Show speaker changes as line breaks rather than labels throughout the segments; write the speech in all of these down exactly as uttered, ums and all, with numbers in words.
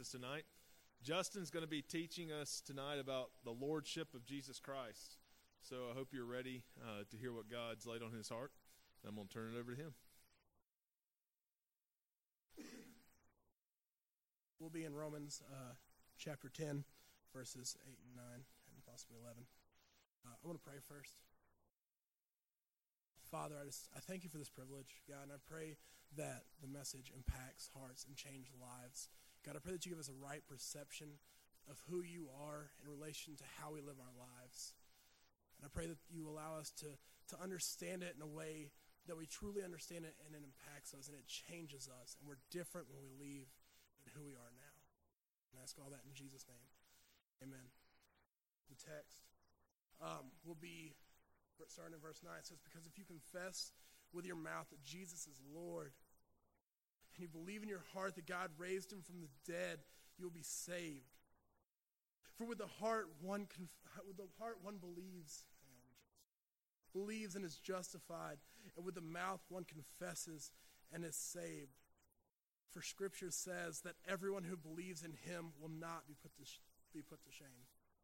Jesus tonight. Justin's going to be teaching us tonight about the lordship of Jesus Christ. So I hope you're ready uh, to hear what God's laid on his heart. I'm going to turn it over to him.
We'll be in Romans uh, chapter ten, verses eight and nine, and possibly eleven. Uh, I want to pray first. Father, I just I thank you for this privilege, God, and I pray that the message impacts hearts and changes lives. God, I pray that you give us a right perception of who you are in relation to how we live our lives. And I pray that you allow us to, to understand it in a way that we truly understand it, and it impacts us and it changes us, and we're different when we leave than who we are now. And I ask all that in Jesus' name. Amen. The text um, will be starting in verse nine. It says, because if you confess with your mouth that Jesus is Lord, and you believe in your heart that God raised him from the dead, you will be saved. For with the heart one conf- with the heart one believes, believes and is justified, and with the mouth one confesses and is saved. For Scripture says that everyone who believes in him will not be put to sh- be put to shame.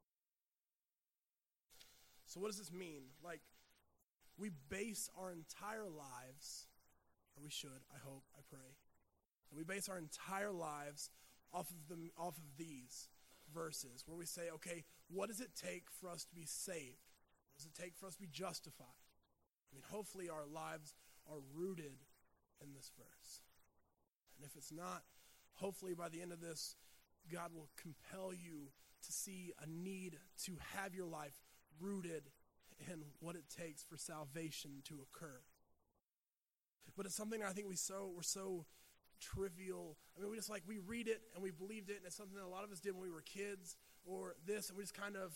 So what does this mean? Like, we base our entire lives, or we should, I hope, I pray, and we base our entire lives off of the off of these verses, where we say, okay, what does it take for us to be saved? What does it take for us to be justified? I mean, hopefully our lives are rooted in this verse. And if it's not, hopefully by the end of this, God will compel you to see a need to have your life rooted in what it takes for salvation to occur. But it's something I think we so we're so trivial. I mean, we just like, we read it and we believed it, and it's something that a lot of us did when we were kids or this, and we just kind of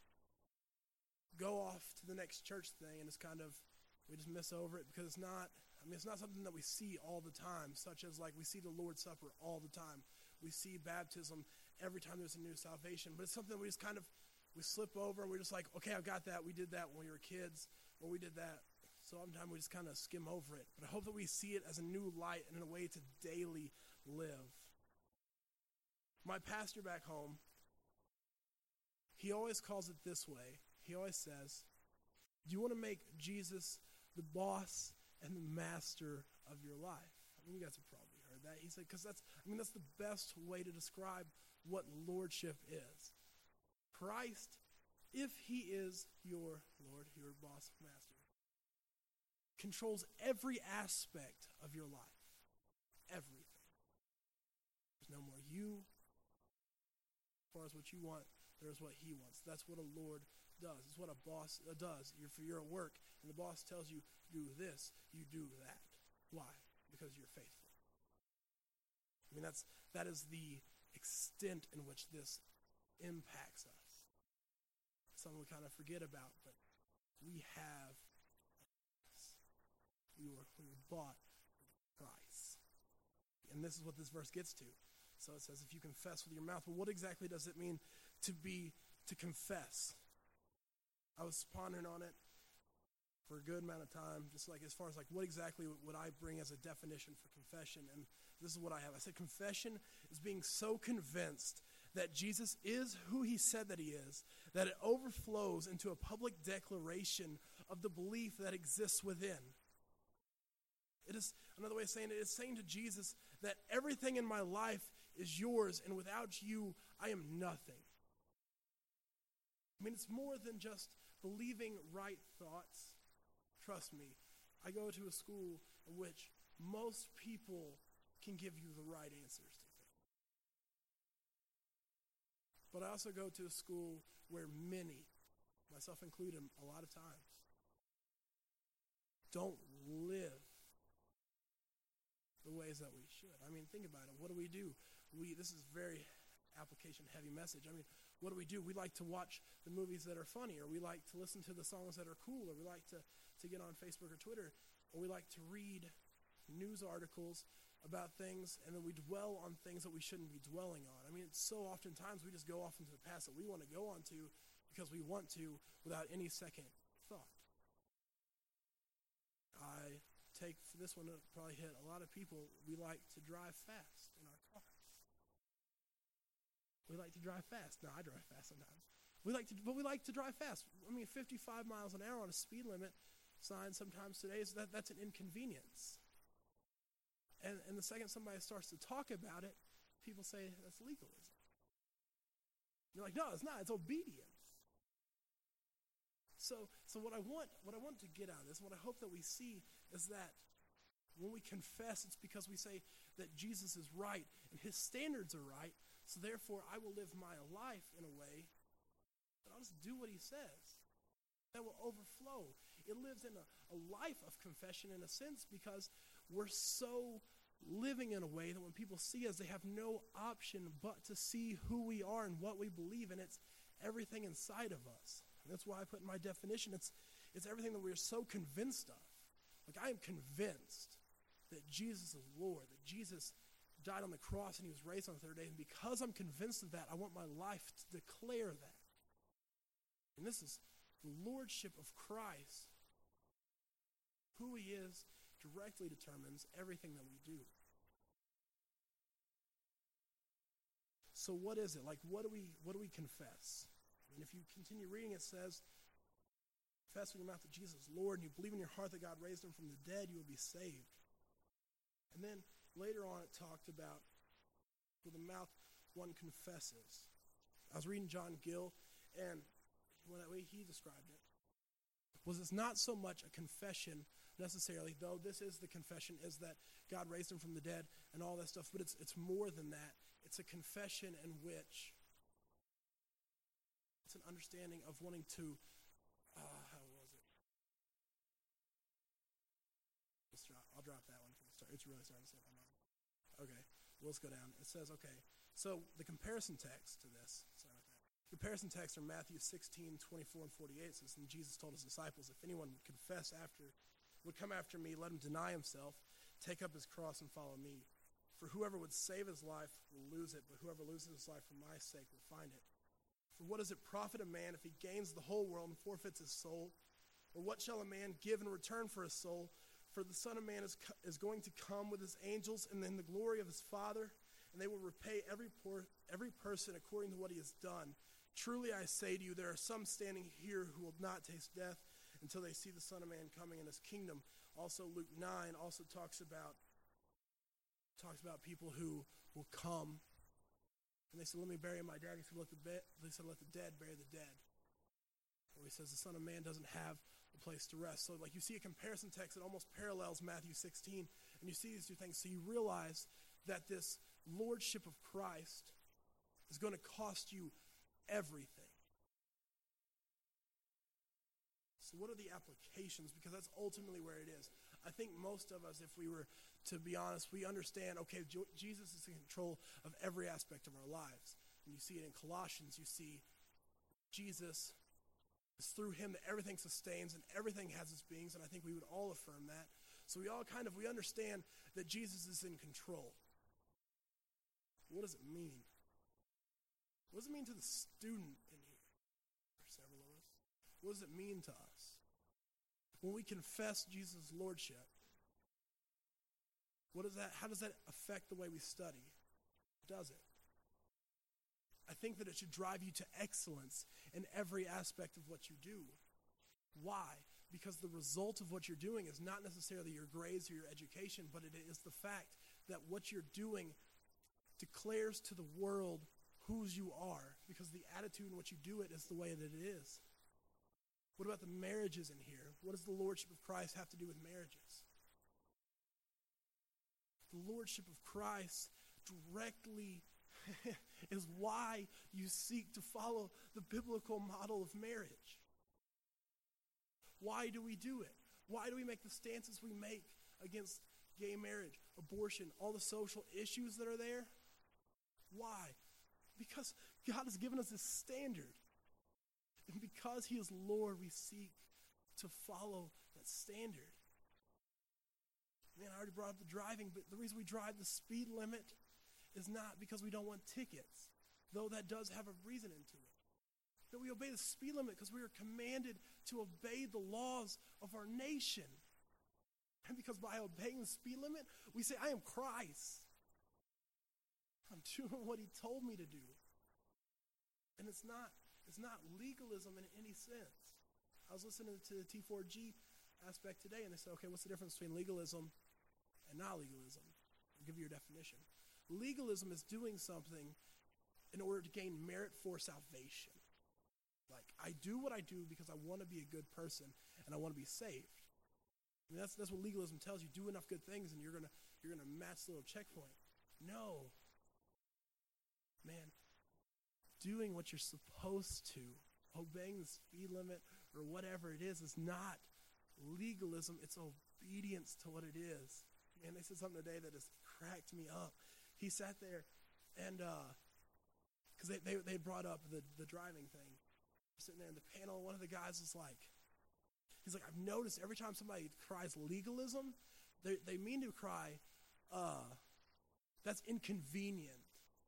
go off to the next church thing, and it's kind of, we just miss over it because it's not, I mean, it's not something that we see all the time, such as like we see the Lord's Supper all the time. We see baptism every time there's a new salvation, but it's something we just kind of, we slip over and we're just like, okay, I've got that. We did that when we were kids, or we did that. So sometimes we just kind of skim over it. But I hope that we see it as a new light and in a way to daily live. My pastor back home, he always calls it this way. He always says, do you want to make Jesus the boss and the master of your life? I mean, you guys have probably heard that. He said, because that's, I mean, that's the best way to describe what lordship is. Christ, if he is your Lord, your boss, master, controls every aspect of your life. Everything. There's no more you. As far as what you want, there's what he wants. That's what a Lord does. It's what a boss does. You're, you're at work, and the boss tells you, do this, you do that. Why? Because you're faithful. I mean, that's that is the extent in which this impacts us. Something we kind of forget about, but we have we were, we were bought with a price. And this is what this verse gets to. So it says, if you confess with your mouth, well, what exactly does it mean to be, to confess? I was pondering on it for a good amount of time, just like as far as like what exactly would I bring as a definition for confession? And this is what I have. I said confession is being so convinced that Jesus is who he said that he is, that it overflows into a public declaration of the belief that exists within. It is, another way of saying it, is saying to Jesus that everything in my life is yours, and without you, I am nothing. I mean, it's more than just believing right thoughts. Trust me, I go to a school in which most people can give you the right answers to things. But I also go to a school where many, myself included, a lot of times, don't live the ways that we should. I mean, think about it. What do we do? We this is very application-heavy message. I mean, what do we do? We like to watch the movies that are funny, or we like to listen to the songs that are cool, or we like to, to get on Facebook or Twitter, or we like to read news articles about things, and then we dwell on things that we shouldn't be dwelling on. I mean, it's so oftentimes we just go off into the past that we want to go on to because we want to without any second thought. I take for this one to probably hit a lot of people. We like to drive fast in our cars. We like to drive fast. No, I drive fast sometimes. We like to, but we like to drive fast. I mean, fifty-five miles an hour on a speed limit sign sometimes today, is that, that's an inconvenience. And, and the second somebody starts to talk about it, people say that's legalism. You're like, no, it's not. It's obedience. So, so what I want, what I want to get out of this, what I hope that we see is that when we confess, it's because we say that Jesus is right and his standards are right. So therefore, I will live my life in a way that I'll just do what he says. That will overflow. It lives in a, a life of confession in a sense because we're so living in a way that when people see us, they have no option but to see who we are and what we believe, and it's everything inside of us. And that's why I put in my definition, it's, it's everything that we're so convinced of. Like, I am convinced that Jesus is Lord, that Jesus died on the cross and he was raised on the third day. And because I'm convinced of that, I want my life to declare that. And this is the lordship of Christ. Who he is directly determines everything that we do. So what is it? Like, what do we, what do we confess? And if you continue reading, it says, confess with your mouth that Jesus is Lord, and you believe in your heart that God raised him from the dead, you will be saved. And then later on it talked about with the mouth one confesses. I was reading John Gill, and the way he described it was it's not so much a confession necessarily, though this is the confession, is that God raised him from the dead and all that stuff, but it's it's more than that. It's a confession in which it's an understanding of wanting to, uh, how was it? Let's drop, I'll drop that one for the start. It's really starting to slip my mind. Okay, well, let's go down. It says, okay, so the comparison text to this, sorry about that. Comparison text are Matthew sixteen, twenty-four and forty-eight. It says, and Jesus told his disciples, if anyone would confess after, would come after me, let him deny himself, take up his cross and follow me. For whoever would save his life will lose it, but whoever loses his life for my sake will find it. For what does it profit a man if he gains the whole world and forfeits his soul? Or what shall a man give in return for his soul? For the Son of Man is, is going to come with his angels and in the glory of his Father, and they will repay every, por- every person according to what he has done. Truly I say to you, there are some standing here who will not taste death until they see the Son of Man coming in his kingdom. Also Luke nine also talks about talks about people who will come. And they said, let me bury my dad. He said, let the, be- they said, let the dead bury the dead. Or he says the Son of Man doesn't have a place to rest. So like you see a comparison text that almost parallels Matthew sixteen. And you see these two things. So you realize that this lordship of Christ is going to cost you everything. So what are the applications? Because that's ultimately where it is. I think most of us, if we were to be honest, we understand, okay, Jesus is in control of every aspect of our lives. And you see it in Colossians. You see Jesus, it's through him that everything sustains and everything has its beings, and I think we would all affirm that. So we all kind of, we understand that Jesus is in control. What does it mean? What does it mean to the student in here? For several of us. What does it mean to us? When we confess Jesus' lordship, what does that, how does that affect the way we study? Does it? I think that it should drive you to excellence in every aspect of what you do. Why? Because the result of what you're doing is not necessarily your grades or your education, but it is the fact that what you're doing declares to the world whose you are, because the attitude in which you do it is the way that it is. What about the marriages in here? What does the lordship of Christ have to do with marriages? The lordship of Christ directly is why you seek to follow the biblical model of marriage. Why do we do it? Why do we make the stances we make against gay marriage, abortion, all the social issues that are there? Why? Because God has given us this standard. And because he is Lord, we seek to follow that standard. Man, I already brought up the driving, but the reason we drive the speed limit is not because we don't want tickets, though that does have a reason into it. That we obey the speed limit because we are commanded to obey the laws of our nation. And because by obeying the speed limit, we say, I am Christ. I'm doing what he told me to do. And it's not, it's not legalism in any sense. I was listening to the T four G aspect today, and they said, okay, what's the difference between legalism and not legalism? I'll give you your definition. Legalism is doing something in order to gain merit for salvation. Like, I do what I do because I want to be a good person and I want to be saved. I mean, that's that's what legalism tells you. Do enough good things and you're gonna you're gonna match the little checkpoint. No. Man, doing what you're supposed to, obeying the speed limit or whatever it is, is not legalism. It's obedience to what it is. Man, they said something today that just cracked me up. He sat there and, because uh, they, they they brought up the, the driving thing. Sitting there in the panel, one of the guys was like, he's like, I've noticed every time somebody cries legalism, they, they mean to cry, uh, that's inconvenient.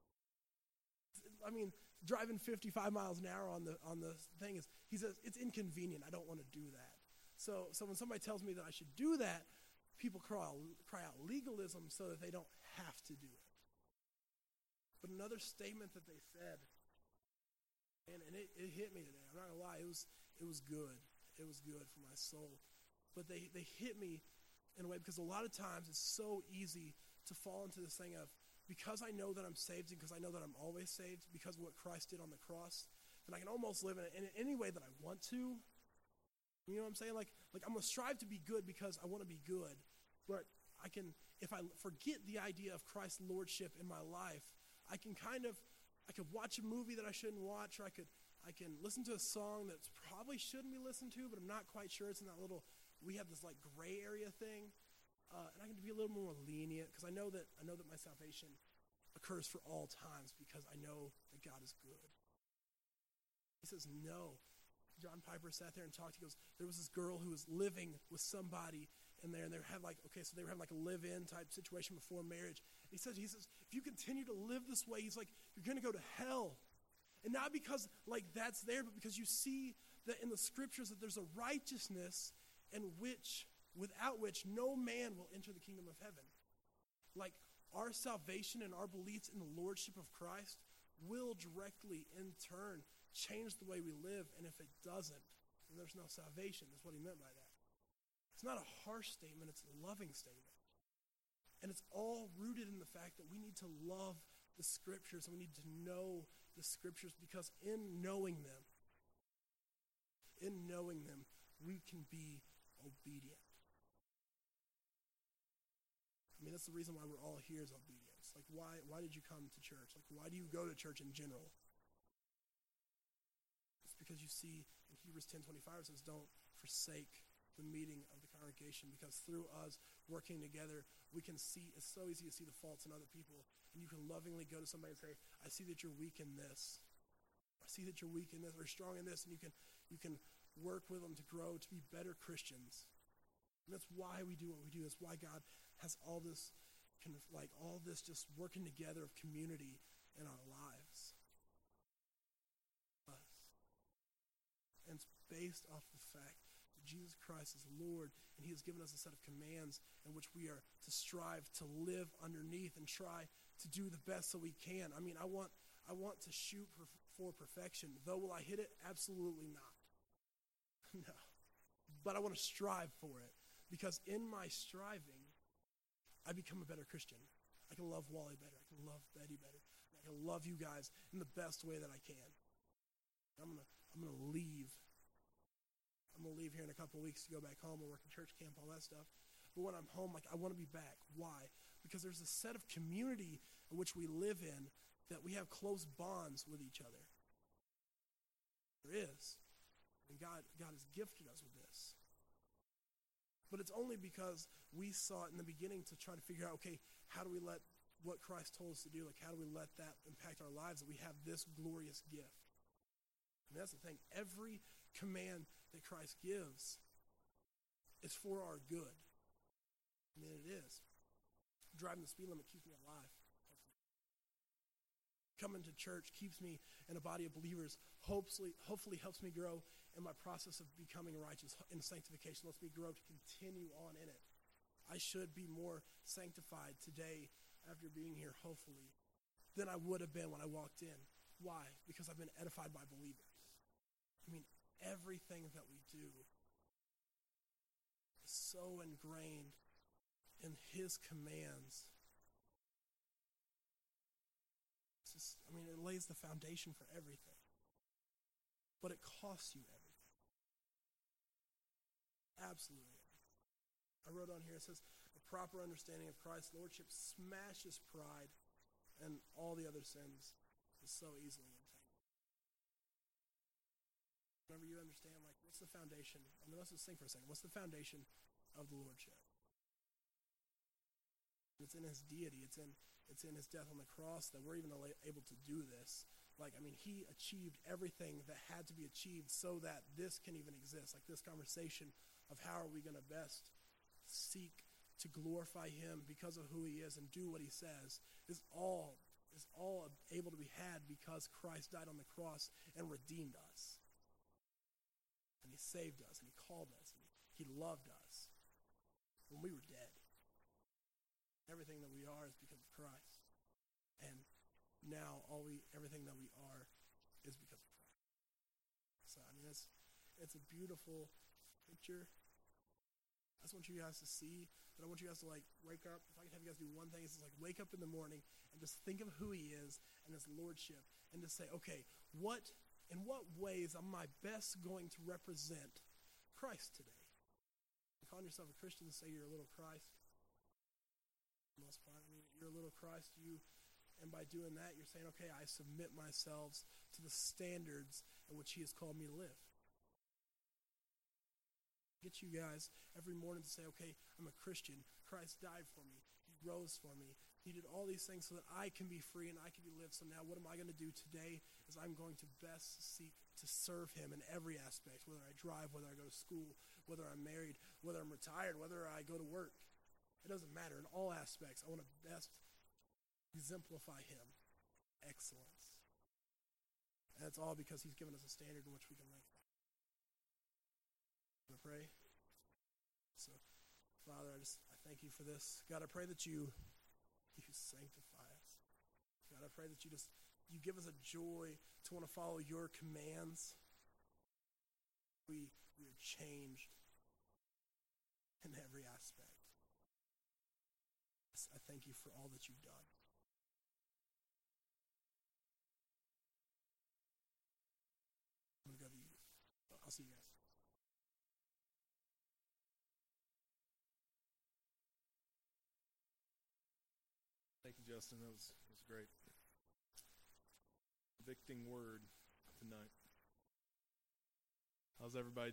I mean, driving fifty-five miles an hour on the on the thing is, he says, it's inconvenient. I don't want to do that. So so when somebody tells me that I should do that, people cry, cry out legalism so that they don't have to do it. But another statement that they said, and, and it, it hit me today. I'm not going to lie. It was it was good. It was good for my soul. But they, they hit me in a way because a lot of times it's so easy to fall into this thing of, because I know that I'm saved and because I know that I'm always saved because of what Christ did on the cross, then I can almost live in it in any way that I want to. You know what I'm saying? Like, like I'm going to strive to be good because I want to be good. But I can, if I forget the idea of Christ's lordship in my life, I can kind of, I could watch a movie that I shouldn't watch, or I could, I can listen to a song that probably shouldn't be listened to, but I'm not quite sure. It's in that little, we have this like gray area thing. Uh, and I can be a little more lenient because I know that I know that my salvation occurs for all times because I know that God is good. He says, no. John Piper sat there and talked. He goes, there was this girl who was living with somebody in there, and they had like, okay, so they were having like a live-in type situation before marriage. And he says, he says, if you continue to live this way, he's like, you're going to go to hell. And not because like that's there, but because you see that in the scriptures that there's a righteousness in which without which no man will enter the kingdom of heaven. Like, our salvation and our beliefs in the lordship of Christ will directly, in turn, change the way we live. And if it doesn't, then there's no salvation. That's what he meant by that. It's not a harsh statement. It's a loving statement. And it's all rooted in the fact that we need to love the scriptures and we need to know the scriptures, because in knowing them, in knowing them, we can be obedient. I mean, that's the reason why we're all here is obedience. Like, why why did you come to church? Like, why do you go to church in general? It's because you see in Hebrews ten twenty-five, it says, don't forsake the meeting of the congregation, because through us working together, we can see, it's so easy to see the faults in other people, and you can lovingly go to somebody and say, I see that you're weak in this. I see that you're weak in this, or strong in this, and you can you can work with them to grow, to be better Christians. And that's why we do what we do. That's why God has all this, kind of like all this just working together of community in our lives. And it's based off the fact that Jesus Christ is Lord, and he has given us a set of commands in which we are to strive to live underneath and try to do the best that we can. I mean, I want I want to shoot for, for perfection. Though will I hit it? Absolutely not. No. But I want to strive for it, because in my striving, I become a better Christian. I can love Wally better. I can love Betty better. I can love you guys in the best way that I can. I'm gonna I'm gonna leave. I'm gonna leave here in a couple of weeks to go back home and work in church camp, all that stuff. But when I'm home, like, I want to be back. Why? Because there's a set of community in which we live in that we have close bonds with each other. There is. And God, God has gifted us with this. But it's only because we saw it in the beginning to try to figure out, okay, how do we let what Christ told us to do, like, how do we let that impact our lives, that we have this glorious gift? I mean, that's the thing. Every command that Christ gives is for our good. I mean, it is. Driving the speed limit keeps me alive. Coming to church keeps me in a body of believers, hopefully, hopefully helps me grow in my process of becoming righteous in sanctification, lets me grow to continue on in it. I should be more sanctified today after being here, hopefully, than I would have been when I walked in. Why? Because I've been edified by believers. I mean, everything that we do is so ingrained in his commands. It's just, I mean, it lays the foundation for everything. But it costs you everything. Absolutely everything. I wrote on here, it says, a proper understanding of Christ's lordship smashes pride and all the other sins is so easily entangled. Whenever you understand, like, what's the foundation? I mean, let's just think for a second. What's the foundation of the lordship? It's in his deity. It's in it's in his death on the cross that we're even able to do this. Like, I mean, he achieved everything that had to be achieved so that this can even exist. Like this conversation of how are we going to best seek to glorify him because of who he is and do what he says is all is all able to be had because Christ died on the cross and redeemed us. And he saved us and he called us and he loved us when we were dead. Everything that we are is because of Christ. And now all we everything that we are is because of Christ. So I mean it's it's a beautiful picture. I just want you guys to see, but I want you guys to like wake up. If I could have you guys do one thing, it's just like wake up in the morning and just think of who he is and his lordship and just say, okay, what in what ways am I best going to represent Christ today? You calling yourself a Christian and say you're a little Christ. Most part, I mean, you're a little Christ, you, and by doing that, you're saying, okay, I submit myself to the standards in which he has called me to live. Get you guys every morning to say, okay, I'm a Christian. Christ died for me. He rose for me. He did all these things so that I can be free and I can be lived. So now what am I going to do today is I'm going to best seek to serve him in every aspect, whether I drive, whether I go to school, whether I'm married, whether I'm retired, whether I go to work. It doesn't matter. In all aspects, I want to best exemplify him. Excellence. And that's all because he's given us a standard in which we can live. I'm going to pray. So, Father, I just I thank you for this. God, I pray that you, you sanctify us. God, I pray that you just you give us a joy to want to follow your commands. We, we are changed in every aspect. I thank you for all that you've done. I'm going to go to you. I'll see you guys.
Thank you, Justin. That was, that was great. Convicting word tonight. How's everybody